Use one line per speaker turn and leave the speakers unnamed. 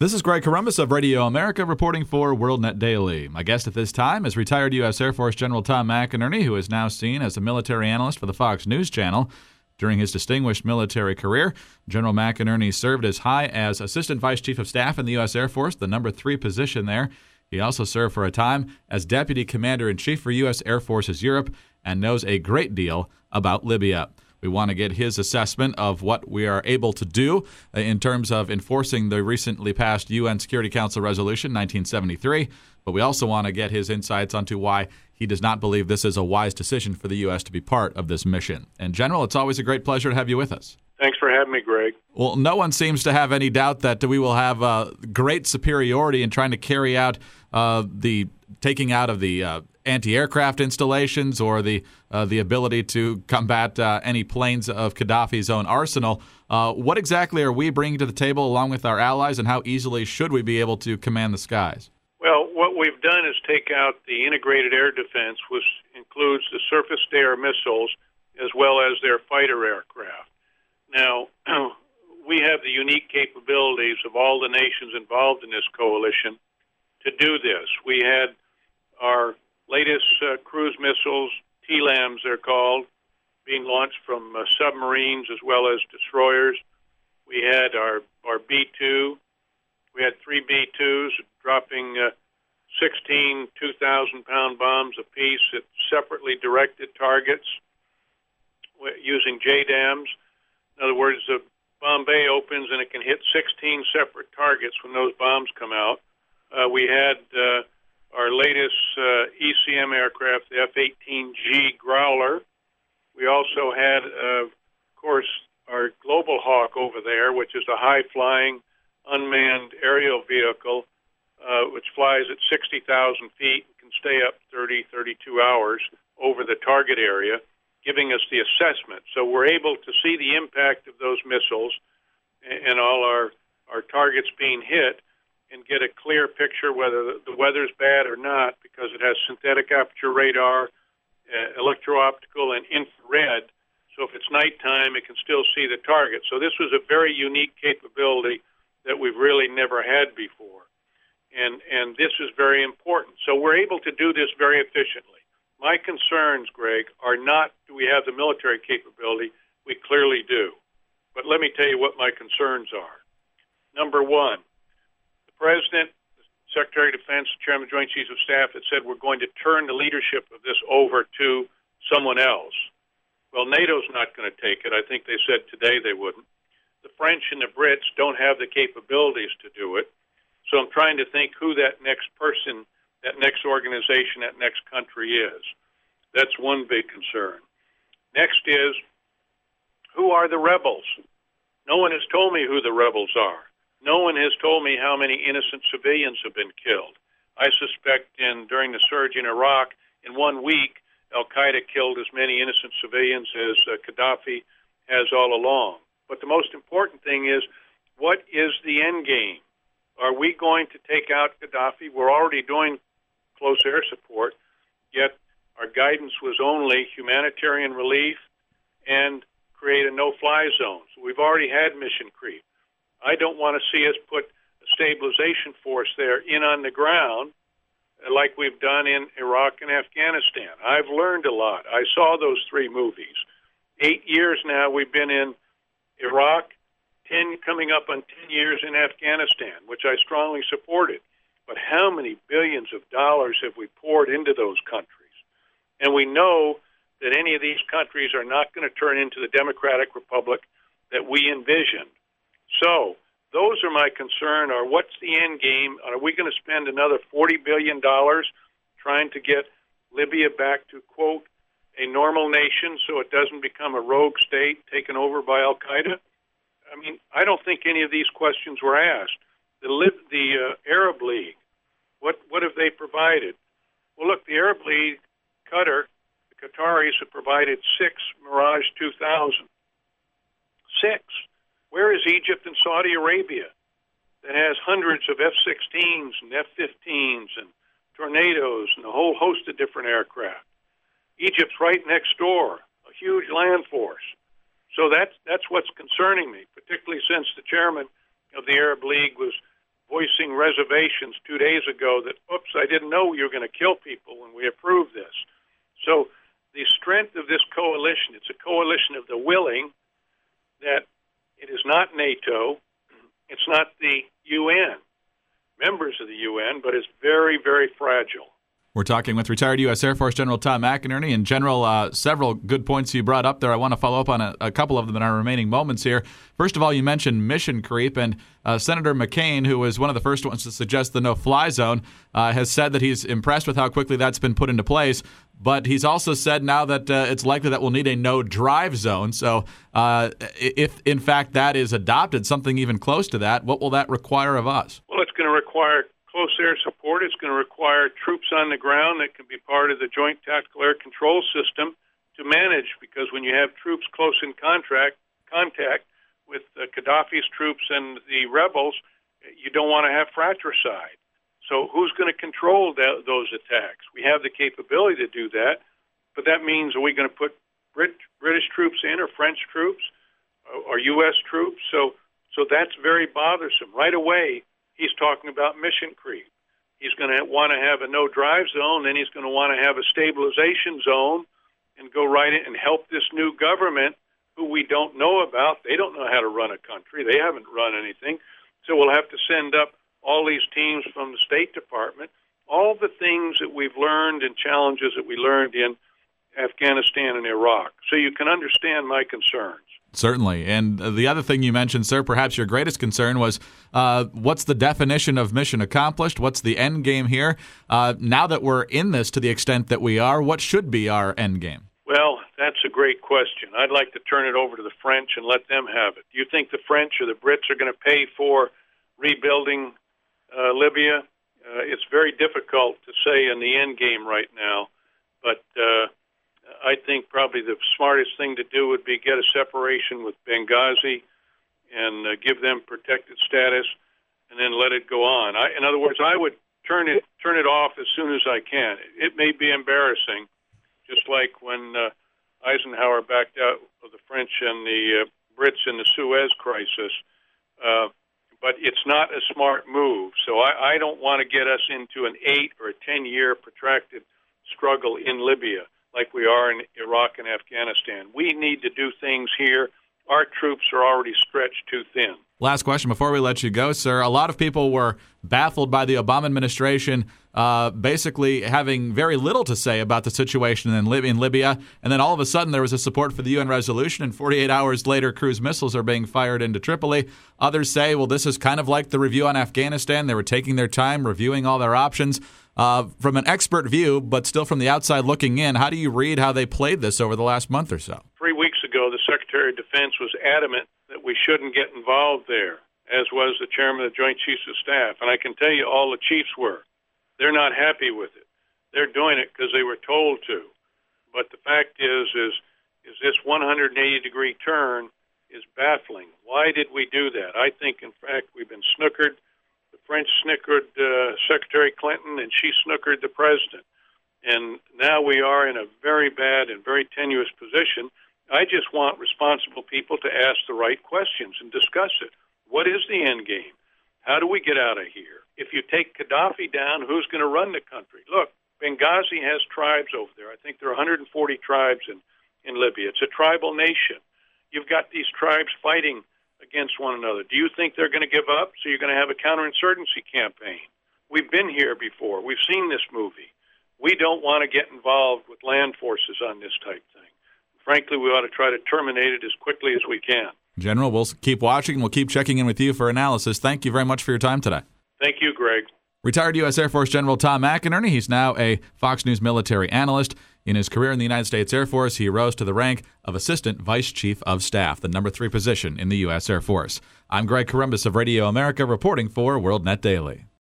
This is Greg Corombos of Radio America reporting for WorldNet Daily. My guest at this time is retired U.S. Air Force General Tom McInerney, who is now seen as a military analyst for the Fox News Channel. During his distinguished military career, General McInerney served as high as Assistant Vice Chief of Staff in the U.S. Air Force, the number 3 position there. He also served for a time as Deputy Commander-in-Chief for U.S. Air Forces Europe and knows a great deal about Libya. We want to get his assessment of what we are able to do in terms of enforcing the recently passed UN Security Council Resolution 1973, but we also want to get his insights onto why he does not believe this is a wise decision for the U.S. to be part of this mission. And General, it's always a great pleasure to have you with us.
Thanks for having me, Greg.
Well, no one seems to have any doubt that we will have great superiority in trying to carry out the taking out of the anti-aircraft installations or the ability to combat any planes of Gaddafi's own arsenal. What exactly are we bringing to the table along with our allies, and how easily should we be able to command the skies?
Well, what we've done is take out the integrated air defense, which includes the surface-to-air missiles as well as their fighter aircraft. Now, we have the unique capabilities of all the nations involved in this coalition to do this. We had our latest cruise missiles, TLAMs they're called, being launched from submarines as well as destroyers. We had our B-2. We had 3 B-2s dropping 16 2,000-pound bombs apiece at separately directed targets using JDAMs. In other words, the bomb bay opens and it can hit 16 separate targets when those bombs come out. We had our latest ECM aircraft, the F-18G Growler. We also had, of course, our Global Hawk over there, which is a high-flying, unmanned aerial vehicle, which flies at 60,000 feet and can stay up 32 hours over the target area, giving us the assessment. So we're able to see the impact of those missiles and all our targets being hit, and get a clear picture whether the weather's bad or not, because it has synthetic aperture radar, electro-optical, and infrared. So if it's nighttime, it can still see the target. So this was a very unique capability that we've really never had before. And this is very important. So we're able to do this very efficiently. My concerns, Greg, are not do we have the military capability. We clearly do. But let me tell you what my concerns are. Number one, President, the Secretary of Defense, Chairman of the Joint Chiefs of Staff had said we're going to turn the leadership of this over to someone else. Well, NATO's not going to take it. I think they said today they wouldn't. The French and the Brits don't have the capabilities to do it. So I'm trying to think who that next person, that next organization, that next country is. That's one big concern. Next is, who are the rebels? No one has told me who the rebels are. No one has told me how many innocent civilians have been killed. I suspect during the surge in Iraq, in 1 week, al-Qaeda killed as many innocent civilians as Gaddafi has all along. But the most important thing is, what is the end game? Are we going to take out Gaddafi? We're already doing close air support, yet our guidance was only humanitarian relief and create a no-fly zone. So we've already had mission creep. I don't want to see us put a stabilization force there in on the ground like we've done in Iraq and Afghanistan. I've learned a lot. I saw those 3 movies. 8 years now we've been in Iraq, 10 coming up on 10 years in Afghanistan, which I strongly supported. But how many billions of dollars have we poured into those countries? And we know that any of these countries are not going to turn into the democratic republic that we envisioned. So those are my concern. Are what's the end game? Are we going to spend another $40 billion trying to get Libya back to, quote, a normal nation so it doesn't become a rogue state taken over by al-Qaeda? I mean, I don't think any of these questions were asked. The Arab League, what have they provided? Well, look, the Arab League, Qatar, the Qataris have provided 6 Mirage 2000. 6. Where is Egypt and Saudi Arabia that has hundreds of F-16s and F-15s and Tornadoes and a whole host of different aircraft? Egypt's right next door, a huge land force. So that's what's concerning me, particularly since the chairman of the Arab League was voicing reservations 2 days ago that, oops, I didn't know you were going to kill people when we approved this. So the strength of this coalition, it's a coalition of the willing, that it is not NATO, it's not the UN, members of the UN, but it's very, very fragile.
We're talking with retired U.S. Air Force General Tom McInerney. And General, several good points you brought up there. I want to follow up on a couple of them in our remaining moments here. First of all, you mentioned mission creep, and Senator McCain, who was one of the first ones to suggest the no-fly zone, has said that he's impressed with how quickly that's been put into place. But he's also said now that it's likely that we'll need a no-drive zone. So if, in fact, that is adopted, something even close to that, what will that require of us?
Well, it's going to require close air support. It's going to require troops on the ground that can be part of the Joint Tactical Air Control System to manage, because when you have troops close in contact with Gaddafi's troops and the rebels, you don't want to have fratricide. So who's going to control those attacks? We have the capability to do that, but that means, are we going to put British troops in, or French troops, or U.S. troops? So that's very bothersome. Right away, he's talking about mission creep. He's going to want to have a no-drive zone, then he's going to want to have a stabilization zone and go right in and help this new government who we don't know about. They don't know how to run a country. They haven't run anything. So we'll have to send up all these teams from the State Department, all the things that we've learned and challenges that we learned in Afghanistan and Iraq. So you can understand my concerns.
Certainly. And the other thing you mentioned, sir, perhaps your greatest concern was what's the definition of mission accomplished? What's the end game here? Now that we're in this to the extent that we are, what should be our end game?
Well, that's a great question. I'd like to turn it over to the French and let them have it. Do you think the French or the Brits are going to pay for rebuilding Libya? It's very difficult to say in the end game right now, but I think probably the smartest thing to do would be get a separation with Benghazi and give them protected status, and then let it go on. In other words, I would turn it off as soon as I can. It may be embarrassing, just like when Eisenhower backed out of the French and the Brits in the Suez crisis. But it's not a smart move. So I don't want to get us into an 8 or a 10-year protracted struggle in Libya like we are in Iraq and Afghanistan. We need to do things here. Our troops are already stretched too thin.
Last question before we let you go, sir. A lot of people were baffled by the Obama administration basically having very little to say about the situation in Libya, and then all of a sudden there was a support for the UN resolution, and 48 hours later cruise missiles are being fired into Tripoli. Others say, well, this is kind of like the review on Afghanistan. They were taking their time, reviewing all their options. From an expert view, but still from the outside looking in, how do you read how they played this over the last month or so?
3 weeks ago, the Secretary of Defense was adamant that we shouldn't get involved there, as was the Chairman of the Joint Chiefs of Staff. And I can tell you all the chiefs were. They're not happy with it. They're doing it because they were told to. But the fact is this 180-degree turn is baffling. Why did we do that? I think, in fact, we've been snookered. The French snookered Secretary Clinton, and she snookered the president. And now we are in a very bad and very tenuous position. I just want responsible people to ask the right questions and discuss it. What is the end game? How do we get out of here? If you take Gaddafi down, who's going to run the country? Look, Benghazi has tribes over there. I think there are 140 tribes in Libya. It's a tribal nation. You've got these tribes fighting against one another. Do you think they're going to give up? So you're going to have a counterinsurgency campaign. We've been here before. We've seen this movie. We don't want to get involved with land forces on this type thing. Frankly, we ought to try to terminate it as quickly as we can.
General, we'll keep watching and we'll keep checking in with you for analysis. Thank you very much for your time today.
Thank you, Greg.
Retired U.S. Air Force General Tom McInerney. He's now a Fox News military analyst. In his career in the United States Air Force, he rose to the rank of Assistant Vice Chief of Staff, the number 3 position in the U.S. Air Force. I'm Greg Corombos of Radio America, reporting for WorldNet Daily.